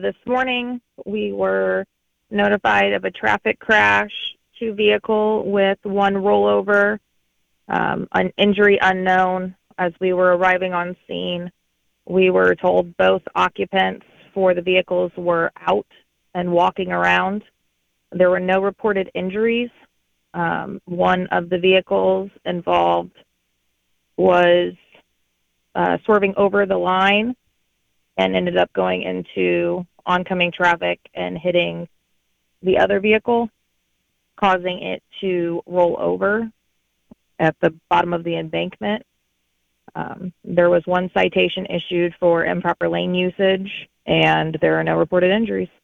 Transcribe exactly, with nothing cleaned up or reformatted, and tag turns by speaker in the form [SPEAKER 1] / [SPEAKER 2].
[SPEAKER 1] This morning, we were notified of a traffic crash, two vehicle with one rollover, um, an injury unknown. As we were arriving on scene, we were told both occupants for the vehicles were out and walking around. There were no reported injuries. Um, one of the vehicles involved was uh, swerving over the line and ended up going into oncoming traffic and hitting the other vehicle, causing it to roll over at the bottom of the embankment. Um, there was one citation issued for improper lane usage, and there are no reported injuries.